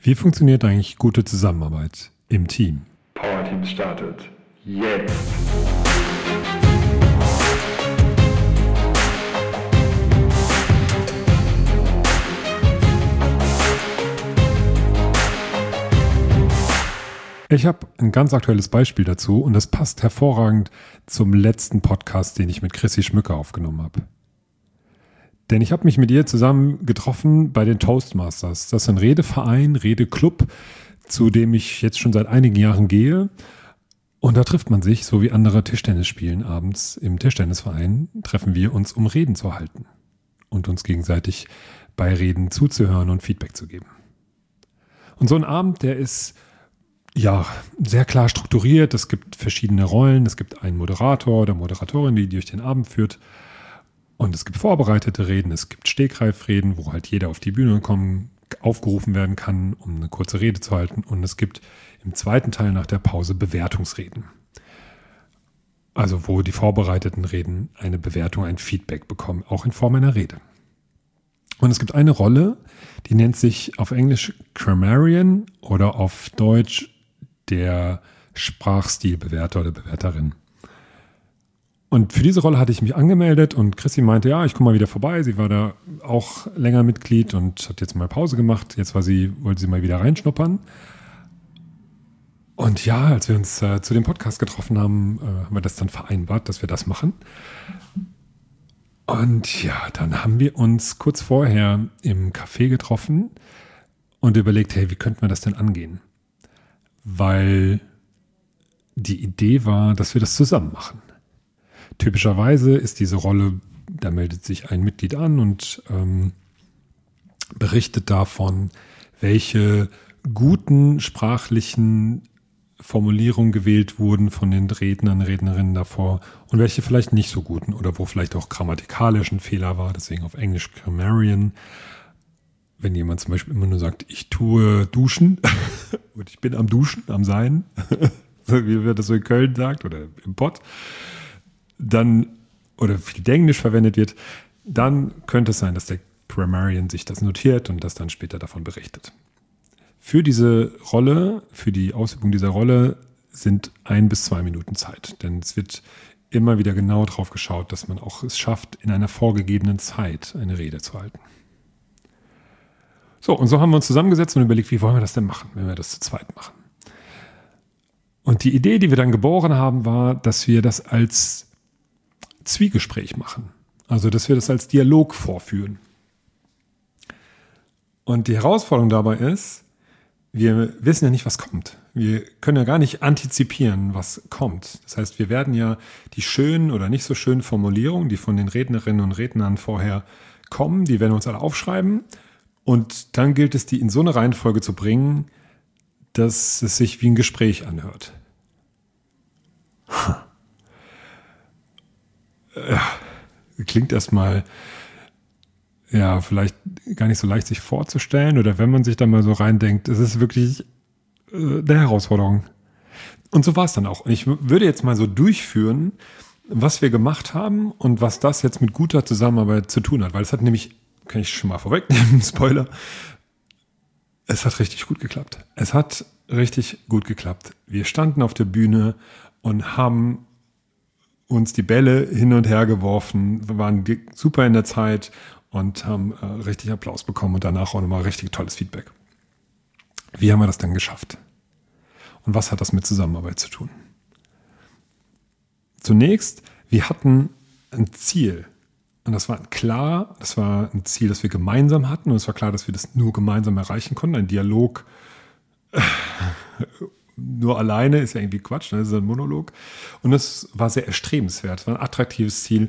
Wie funktioniert eigentlich gute Zusammenarbeit im Team? Powerteam startet jetzt. Ich habe ein ganz aktuelles Beispiel dazu und das passt hervorragend zum letzten Podcast, den ich mit Chrissy Schmücker aufgenommen habe. Denn ich habe mich mit ihr zusammen getroffen bei den Toastmasters. Das ist ein Redeverein, Redeclub, zu dem ich jetzt schon seit einigen Jahren gehe. Und da trifft man sich, so wie andere Tischtennis spielen abends im Tischtennisverein, treffen wir uns, um Reden zu halten und uns gegenseitig bei Reden zuzuhören und Feedback zu geben. Und so ein Abend, der ist ja sehr klar strukturiert. Es gibt verschiedene Rollen. Es gibt einen Moderator oder Moderatorin, die durch den Abend führt. Und es gibt vorbereitete Reden, es gibt Stegreifreden, wo halt jeder auf die Bühne aufgerufen werden kann, um eine kurze Rede zu halten. Und es gibt im zweiten Teil nach der Pause Bewertungsreden. Also wo die vorbereiteten Reden eine Bewertung, ein Feedback bekommen, auch in Form einer Rede. Und es gibt eine Rolle, die nennt sich auf Englisch Grammarian oder auf Deutsch der Sprachstilbewerter oder Bewerterin. Und für diese Rolle hatte ich mich angemeldet und Chrissy meinte, ja, ich komme mal wieder vorbei. Sie war da auch länger Mitglied und hat jetzt mal Pause gemacht. Jetzt wollte sie mal wieder reinschnuppern. Und ja, als wir uns zu dem Podcast getroffen haben, haben wir das dann vereinbart, dass wir das machen. Und ja, dann haben wir uns kurz vorher im Café getroffen und überlegt, hey, wie könnten wir das denn angehen? Weil die Idee war, dass wir das zusammen machen. Typischerweise ist diese Rolle, da meldet sich ein Mitglied an und berichtet davon, welche guten sprachlichen Formulierungen gewählt wurden von den Rednern, Rednerinnen davor und welche vielleicht nicht so guten oder wo vielleicht auch grammatikalisch ein Fehler war, deswegen auf Englisch Grammarian. Wenn jemand zum Beispiel immer nur sagt, ich tue duschen und ich bin am Duschen, am Sein, wie wir das so in Köln sagt oder im Pott, dann, oder viel Englisch verwendet wird, dann könnte es sein, dass der Grammarian sich das notiert und das dann später davon berichtet. Für diese Rolle, für die Ausübung dieser Rolle sind 1 bis 2 Minuten Zeit. Denn es wird immer wieder genau drauf geschaut, dass man auch es schafft, in einer vorgegebenen Zeit eine Rede zu halten. So, und so haben wir uns zusammengesetzt und überlegt, wie wollen wir das denn machen, wenn wir das zu zweit machen. Und die Idee, die wir dann geboren haben, war, dass wir das als Zwiegespräch machen. Also, dass wir das als Dialog vorführen. Und die Herausforderung dabei ist, wir wissen ja nicht, was kommt. Wir können ja gar nicht antizipieren, was kommt. Das heißt, wir werden ja die schönen oder nicht so schönen Formulierungen, die von den Rednerinnen und Rednern vorher kommen, die werden wir uns alle aufschreiben. Und dann gilt es, die in so eine Reihenfolge zu bringen, dass es sich wie ein Gespräch anhört. Ja, klingt erstmal ja vielleicht gar nicht so leicht sich vorzustellen oder wenn man sich da mal so reindenkt, es ist wirklich eine Herausforderung. Und so war es dann auch. Und ich würde jetzt mal so durchführen, was wir gemacht haben und was das jetzt mit guter Zusammenarbeit zu tun hat. Weil es hat nämlich, kann ich schon mal vorwegnehmen, Spoiler, es hat richtig gut geklappt. Es hat richtig gut geklappt. Wir standen auf der Bühne und haben uns die Bälle hin und her geworfen. Wir waren super in der Zeit und haben richtig Applaus bekommen und danach auch nochmal richtig tolles Feedback. Wie haben wir das dann geschafft? Und was hat das mit Zusammenarbeit zu tun? Zunächst, wir hatten ein Ziel. Und das war ein Ziel, das wir gemeinsam hatten. Und es war klar, dass wir das nur gemeinsam erreichen konnten. Ein Dialog nur alleine ist ja irgendwie Quatsch, ne? Das ist ein Monolog. Und das war sehr erstrebenswert. Es war ein attraktives Ziel,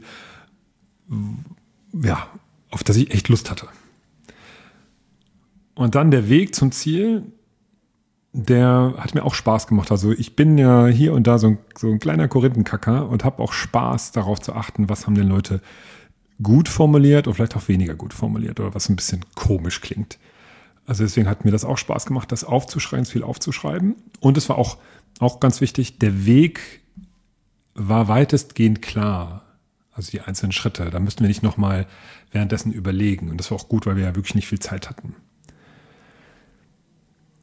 ja, auf das ich echt Lust hatte. Und dann der Weg zum Ziel, der hat mir auch Spaß gemacht. Also ich bin ja hier und da so ein kleiner Korinthenkacker und habe auch Spaß darauf zu achten, was haben denn Leute gut formuliert oder vielleicht auch weniger gut formuliert oder was ein bisschen komisch klingt. Also deswegen hat mir das auch Spaß gemacht, das aufzuschreiben, viel aufzuschreiben. Und es war auch ganz wichtig, der Weg war weitestgehend klar. Also die einzelnen Schritte. Da müssten wir nicht nochmal währenddessen überlegen. Und das war auch gut, weil wir ja wirklich nicht viel Zeit hatten.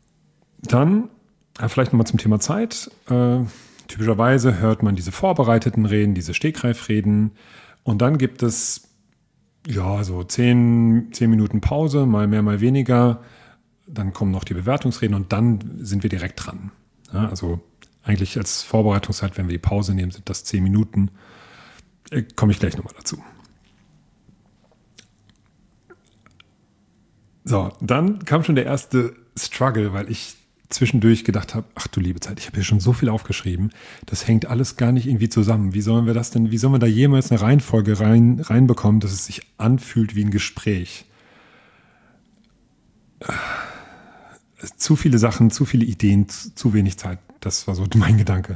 Dann, vielleicht nochmal zum Thema Zeit. Typischerweise hört man diese vorbereiteten Reden, diese Stegreifreden. Und dann gibt es so 10 Minuten Pause, mal mehr, mal weniger. Dann kommen noch die Bewertungsreden und dann sind wir direkt dran. Ja, also eigentlich als Vorbereitungszeit, wenn wir die Pause nehmen, sind das 10 Minuten. Komme ich gleich nochmal dazu. So, dann kam schon der erste Struggle, weil ich zwischendurch gedacht habe, ach du liebe Zeit, ich habe hier schon so viel aufgeschrieben, das hängt alles gar nicht irgendwie zusammen. Wie sollen wir da jemals eine Reihenfolge reinbekommen, dass es sich anfühlt wie ein Gespräch? Zu viele Sachen, zu viele Ideen, zu wenig Zeit. Das war so mein Gedanke.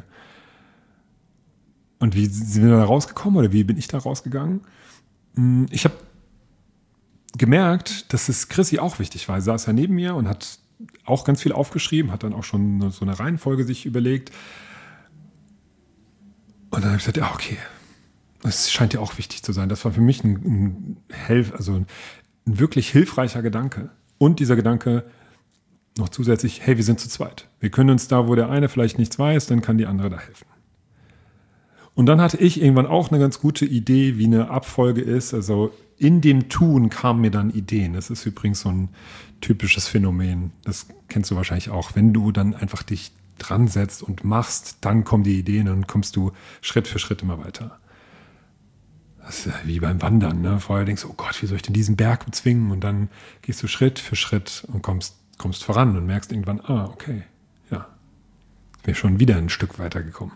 Und wie sind wir da rausgekommen oder wie bin ich da rausgegangen? Ich habe gemerkt, dass es Chrissy auch wichtig war. Sie saß ja neben mir und hat auch ganz viel aufgeschrieben, hat dann auch schon so eine Reihenfolge sich überlegt. Und dann habe ich gesagt, ja, okay, das scheint ja auch wichtig zu sein. Das war für mich ein wirklich hilfreicher Gedanke. Und dieser Gedanke noch zusätzlich, hey, wir sind zu zweit. Wir können uns da, wo der eine vielleicht nichts weiß, dann kann die andere da helfen. Und dann hatte ich irgendwann auch eine ganz gute Idee, wie eine Abfolge ist. Also in dem Tun kamen mir dann Ideen. Das ist übrigens so ein typisches Phänomen. Das kennst du wahrscheinlich auch. Wenn du dann einfach dich dran setzt und machst, dann kommen die Ideen und dann kommst du Schritt für Schritt immer weiter. Das ist ja wie beim Wandern. Ne? Vorher denkst du, oh Gott, wie soll ich denn diesen Berg bezwingen? Und dann gehst du Schritt für Schritt und kommst voran und merkst irgendwann, okay, ja, bin schon wieder ein Stück weitergekommen.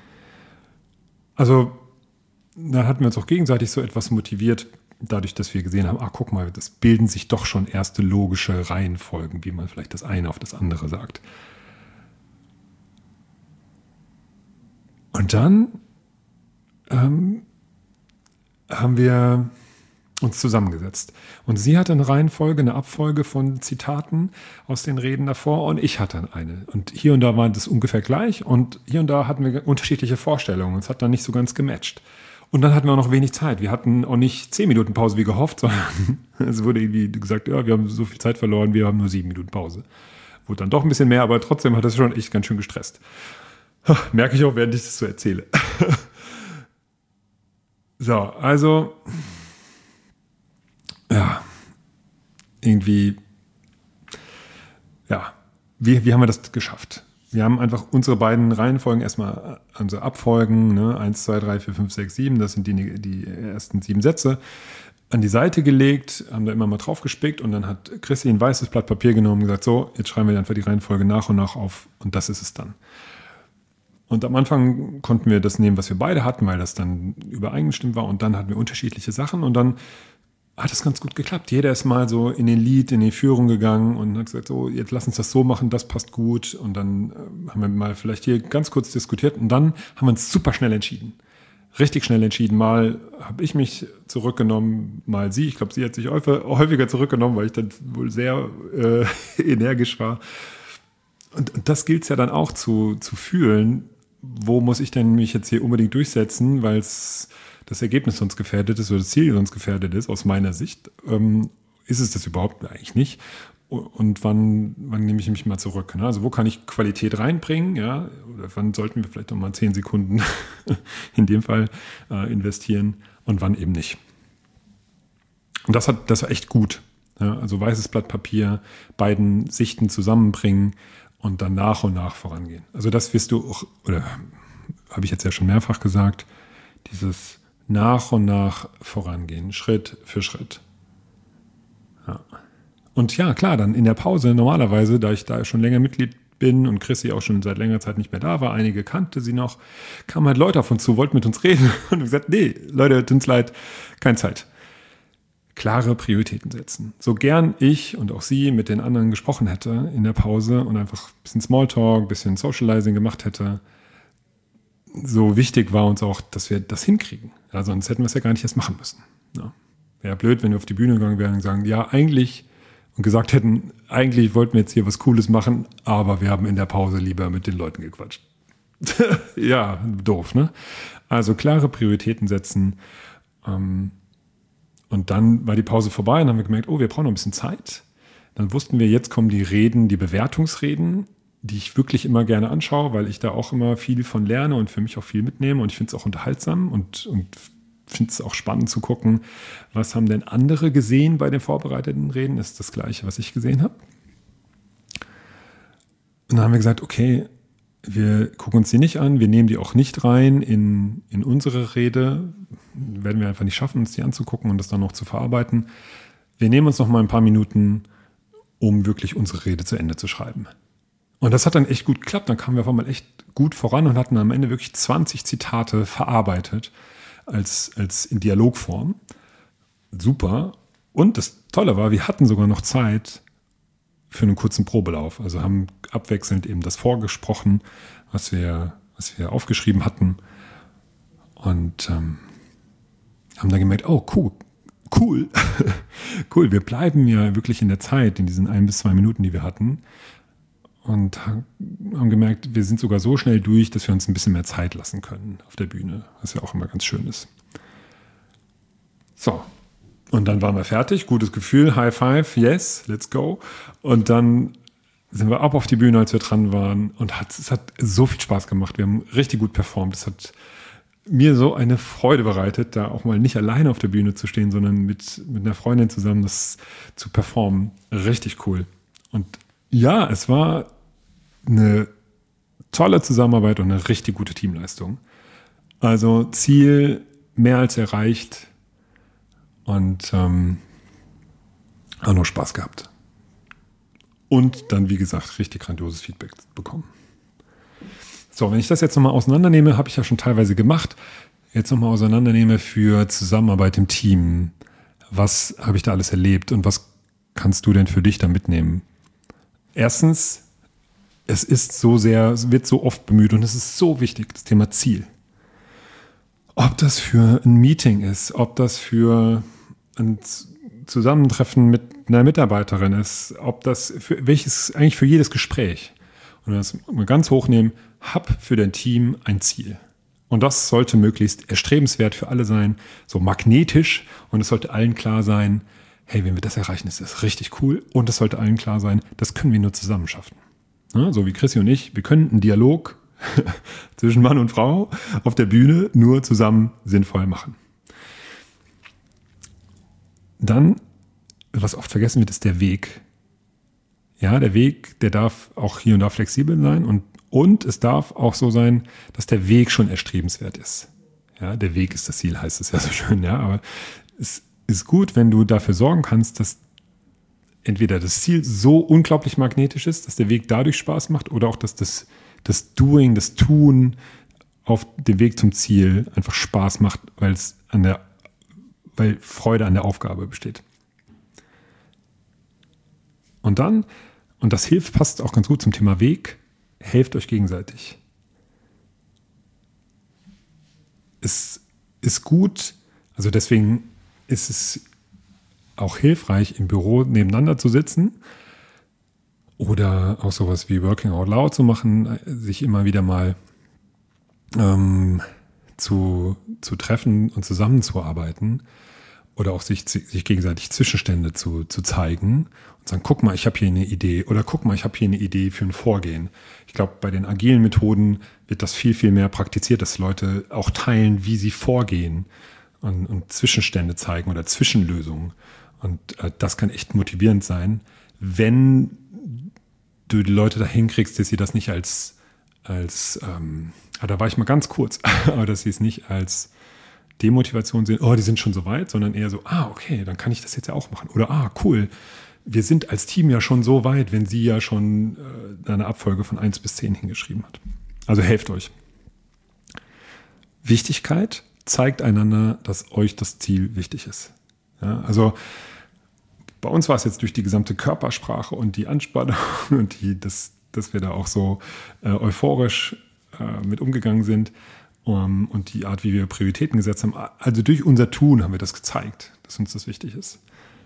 Also da hatten wir uns auch gegenseitig so etwas motiviert, dadurch, dass wir gesehen haben, guck mal, das bilden sich doch schon erste logische Reihenfolgen, wie man vielleicht das eine auf das andere sagt. Und dann haben wir uns zusammengesetzt. Und sie hatte eine Reihenfolge, eine Abfolge von Zitaten aus den Reden davor und ich hatte eine. Und hier und da war das ungefähr gleich und hier und da hatten wir unterschiedliche Vorstellungen. Es hat dann nicht so ganz gematcht. Und dann hatten wir auch noch wenig Zeit. Wir hatten auch nicht 10 Minuten Pause wie gehofft, sondern es wurde irgendwie gesagt, ja, wir haben so viel Zeit verloren, wir haben nur 7 Minuten Pause. Wurde dann doch ein bisschen mehr, aber trotzdem hat das schon echt ganz schön gestresst. Merke ich auch, während ich das so erzähle. So, also ja, irgendwie, ja, wie haben wir das geschafft? Wir haben einfach unsere beiden Reihenfolgen erstmal, also Abfolgen, 1, 2, 3, 4, 5, 6, 7, das sind die ersten 7 Sätze, an die Seite gelegt, haben da immer mal drauf gespickt und dann hat Chrissy ein weißes Blatt Papier genommen und gesagt, so, jetzt schreiben wir einfach die Reihenfolge nach und nach auf und das ist es dann. Und am Anfang konnten wir das nehmen, was wir beide hatten, weil das dann übereingestimmt war und dann hatten wir unterschiedliche Sachen und dann hat es ganz gut geklappt. Jeder ist mal so in den Lead, in die Führung gegangen und hat gesagt, so, jetzt lass uns das so machen, das passt gut. Und dann haben wir mal vielleicht hier ganz kurz diskutiert und dann haben wir uns super schnell entschieden. Richtig schnell entschieden. Mal habe ich mich zurückgenommen, mal sie. Ich glaube, sie hat sich häufiger zurückgenommen, weil ich dann wohl sehr energisch war. Und das gilt es ja dann auch zu fühlen. Wo muss ich denn mich jetzt hier unbedingt durchsetzen, weil es das Ergebnis sonst gefährdet ist oder das Ziel sonst gefährdet ist, aus meiner Sicht, ist es das überhaupt eigentlich nicht. Und wann nehme ich mich mal zurück? Ne? Also wo kann ich Qualität reinbringen? Ja? Oder wann sollten wir vielleicht noch mal 10 Sekunden in dem Fall investieren und wann eben nicht? Und das war echt gut. Ja? Also weißes Blatt Papier, beiden Sichten zusammenbringen und dann nach und nach vorangehen. Also das wirst du auch, oder habe ich jetzt ja schon mehrfach gesagt, dieses nach und nach vorangehen, Schritt für Schritt. Ja. Und ja, klar, dann in der Pause normalerweise, da ich da schon länger Mitglied bin und Chrissy auch schon seit längerer Zeit nicht mehr da war, einige kannte sie noch, kamen halt Leute auf uns zu, wollten mit uns reden und gesagt, nee, Leute, tut uns leid, keine Zeit. Klare Prioritäten setzen. So gern ich und auch sie mit den anderen gesprochen hätte in der Pause und einfach ein bisschen Smalltalk, ein bisschen Socializing gemacht hätte, so wichtig war uns auch, dass wir das hinkriegen. Ja, sonst hätten wir es ja gar nicht erst machen müssen. Ja. Wäre blöd, wenn wir auf die Bühne gegangen wären und sagen, ja, eigentlich, und gesagt hätten, eigentlich wollten wir jetzt hier was Cooles machen, aber wir haben in der Pause lieber mit den Leuten gequatscht. Ja, doof, ne? Also klare Prioritäten setzen. Und dann war die Pause vorbei und haben wir gemerkt, wir brauchen noch ein bisschen Zeit. Dann wussten wir, jetzt kommen die Reden, die Bewertungsreden. die ich wirklich immer gerne anschaue, weil ich da auch immer viel von lerne und für mich auch viel mitnehme. Und ich finde es auch unterhaltsam und finde es auch spannend zu gucken, was haben denn andere gesehen bei den vorbereiteten Reden? Ist das Gleiche, was ich gesehen habe? Und dann haben wir gesagt, okay, wir gucken uns die nicht an, wir nehmen die auch nicht rein in unsere Rede. Werden wir einfach nicht schaffen, uns die anzugucken und das dann noch zu verarbeiten. Wir nehmen uns noch mal ein paar Minuten, um wirklich unsere Rede zu Ende zu schreiben. Und das hat dann echt gut geklappt. Dann kamen wir auf einmal echt gut voran und hatten am Ende wirklich 20 Zitate verarbeitet als in Dialogform. Super. Und das Tolle war, wir hatten sogar noch Zeit für einen kurzen Probelauf. Also haben abwechselnd eben das vorgesprochen, was wir aufgeschrieben hatten. Und haben dann gemerkt, oh cool, cool, wir bleiben ja wirklich in der Zeit, in diesen 1 bis 2 Minuten, die wir hatten. Und haben gemerkt, wir sind sogar so schnell durch, dass wir uns ein bisschen mehr Zeit lassen können auf der Bühne, was ja auch immer ganz schön ist. So, und dann waren wir fertig, gutes Gefühl, High Five, yes, let's go. Und dann sind wir ab auf die Bühne, als wir dran waren und es hat so viel Spaß gemacht. Wir haben richtig gut performt. Es hat mir so eine Freude bereitet, da auch mal nicht alleine auf der Bühne zu stehen, sondern mit einer Freundin zusammen das zu performen. Richtig cool. Und ja, es war eine tolle Zusammenarbeit und eine richtig gute Teamleistung. Also Ziel mehr als erreicht und auch noch Spaß gehabt. Und dann, wie gesagt, richtig grandioses Feedback bekommen. So, wenn ich das jetzt nochmal auseinandernehme, habe ich ja schon teilweise gemacht, jetzt nochmal auseinandernehme für Zusammenarbeit im Team. Was habe ich da alles erlebt und was kannst du denn für dich da mitnehmen? Erstens, es wird so oft bemüht und es ist so wichtig, das Thema Ziel. Ob das für ein Meeting ist, ob das für ein Zusammentreffen mit einer Mitarbeiterin ist, ob das eigentlich für jedes Gespräch. Und das mal ganz hochnehmen, hab für dein Team ein Ziel. Und das sollte möglichst erstrebenswert für alle sein, so magnetisch. Und es sollte allen klar sein, hey, wenn wir das erreichen, ist das richtig cool. Und es sollte allen klar sein, das können wir nur zusammen schaffen. Ja, so wie Chrissy und ich, wir können einen Dialog zwischen Mann und Frau auf der Bühne nur zusammen sinnvoll machen. Dann, was oft vergessen wird, ist der Weg. Ja, der Weg, der darf auch hier und da flexibel sein und es darf auch so sein, dass der Weg schon erstrebenswert ist. Ja, der Weg ist das Ziel, heißt es ja so schön, ja, aber es ist gut, wenn du dafür sorgen kannst, dass entweder das Ziel so unglaublich magnetisch ist, dass der Weg dadurch Spaß macht oder auch, dass das Doing, das Tun auf dem Weg zum Ziel einfach Spaß macht, weil Freude an der Aufgabe besteht. Und dann, und das passt auch ganz gut zum Thema Weg, helft euch gegenseitig. Es ist gut, also deswegen ist es auch hilfreich, im Büro nebeneinander zu sitzen oder auch sowas wie Working Out Loud zu machen, sich immer wieder mal zu treffen und zusammenzuarbeiten oder auch sich gegenseitig Zwischenstände zu zeigen und sagen, guck mal, ich habe hier eine Idee oder guck mal, ich habe hier eine Idee für ein Vorgehen. Ich glaube, bei den agilen Methoden wird das viel, viel mehr praktiziert, dass Leute auch teilen, wie sie vorgehen und Zwischenstände zeigen oder Zwischenlösungen. Und das kann echt motivierend sein, wenn du die Leute dahin kriegst, dass sie das nicht da war ich mal ganz kurz, aber dass sie es nicht als Demotivation sehen, oh, die sind schon so weit, sondern eher so, okay, dann kann ich das jetzt ja auch machen. Oder, cool, wir sind als Team ja schon so weit, wenn sie ja schon eine Abfolge von 1 bis 10 hingeschrieben hat. Also helft euch. Wichtigkeit, zeigt einander, dass euch das Ziel wichtig ist. Ja, also bei uns war es jetzt durch die gesamte Körpersprache und die Anspannung und dass wir da auch so euphorisch mit umgegangen sind und die Art, wie wir Prioritäten gesetzt haben. Also durch unser Tun haben wir das gezeigt, dass uns das wichtig ist.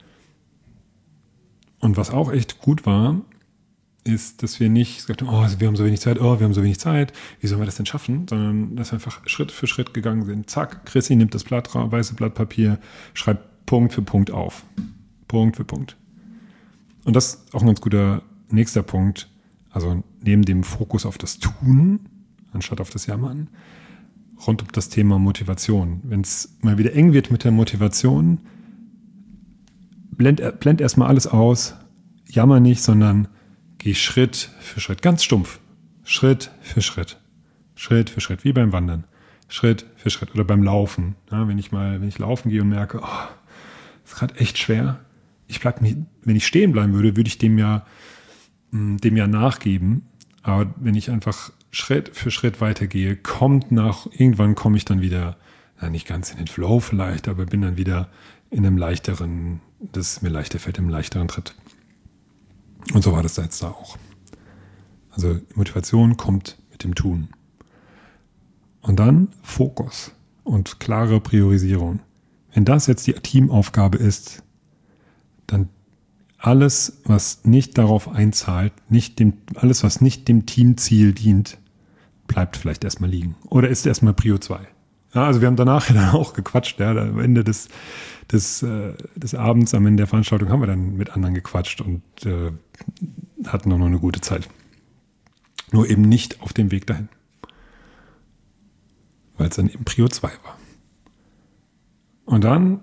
Und was auch echt gut war, ist, dass wir nicht gesagt haben, wir haben so wenig Zeit, wie sollen wir das denn schaffen? Sondern dass wir einfach Schritt für Schritt gegangen sind. Zack, Chrissy nimmt das weiße Blatt Papier, schreibt Punkt für Punkt auf. Punkt für Punkt. Und das ist auch ein ganz guter nächster Punkt. Also neben dem Fokus auf das Tun, anstatt auf das Jammern, rund um das Thema Motivation. Wenn es mal wieder eng wird mit der Motivation, blend erstmal alles aus, jammer nicht, sondern geh Schritt für Schritt, ganz stumpf. Schritt für Schritt. Schritt für Schritt, wie beim Wandern. Schritt für Schritt oder beim Laufen. Ja, wenn ich laufen gehe und merke, ist gerade echt schwer. Wenn ich stehen bleiben würde, würde ich dem ja nachgeben. Aber wenn ich einfach Schritt für Schritt weitergehe, irgendwann komme ich dann wieder, nicht ganz in den Flow vielleicht, aber bin dann wieder in einem leichteren, das mir leichter fällt, im leichteren Tritt. Und so war das da jetzt da auch. Also Motivation kommt mit dem Tun. Und dann Fokus und klare Priorisierung. Wenn das jetzt die Teamaufgabe ist, dann alles, was nicht darauf einzahlt, alles, was nicht dem Teamziel dient, bleibt vielleicht erstmal liegen. Oder ist erstmal Prio 2. Ja, also wir haben danach dann auch gequatscht. Ja, am Ende des Abends, am Ende der Veranstaltung haben wir dann mit anderen gequatscht und hatten auch noch eine gute Zeit. Nur eben nicht auf dem Weg dahin. Weil es dann eben Prio 2 war. Und dann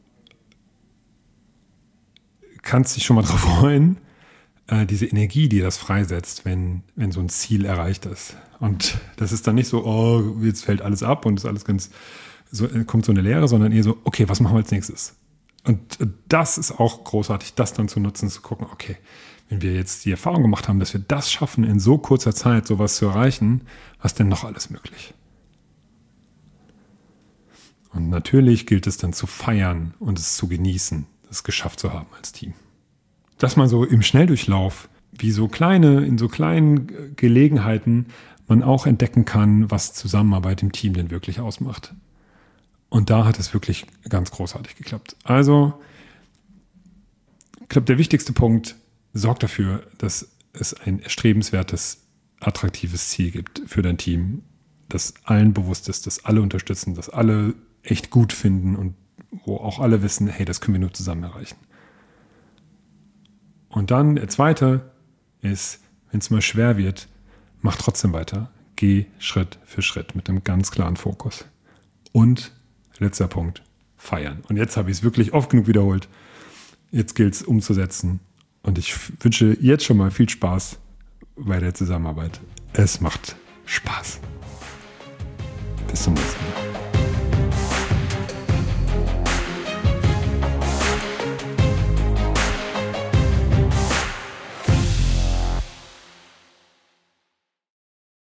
kannst du dich schon mal drauf freuen, diese Energie, die das freisetzt, wenn so ein Ziel erreicht ist. Und das ist dann nicht so, jetzt fällt alles ab und ist alles kommt so eine Leere, sondern eher so, okay, was machen wir als nächstes? Und das ist auch großartig, das dann zu nutzen, zu gucken, okay, wenn wir jetzt die Erfahrung gemacht haben, dass wir das schaffen, in so kurzer Zeit sowas zu erreichen, was denn noch alles möglich? Und natürlich gilt es dann zu feiern und es zu genießen, es geschafft zu haben als Team. Dass man so im Schnelldurchlauf, in so kleinen Gelegenheiten, man auch entdecken kann, was Zusammenarbeit im Team denn wirklich ausmacht. Und da hat es wirklich ganz großartig geklappt. Also, ich glaube, der wichtigste Punkt, sorgt dafür, dass es ein erstrebenswertes, attraktives Ziel gibt für dein Team, das allen bewusst ist, dass alle unterstützen, dass alle echt gut finden und wo auch alle wissen, hey, das können wir nur zusammen erreichen. Und dann der zweite ist, wenn es mal schwer wird, mach trotzdem weiter. Geh Schritt für Schritt mit einem ganz klaren Fokus. Und letzter Punkt, feiern. Und jetzt habe ich es wirklich oft genug wiederholt. Jetzt gilt es umzusetzen. Und ich wünsche jetzt schon mal viel Spaß bei der Zusammenarbeit. Es macht Spaß. Bis zum nächsten Mal.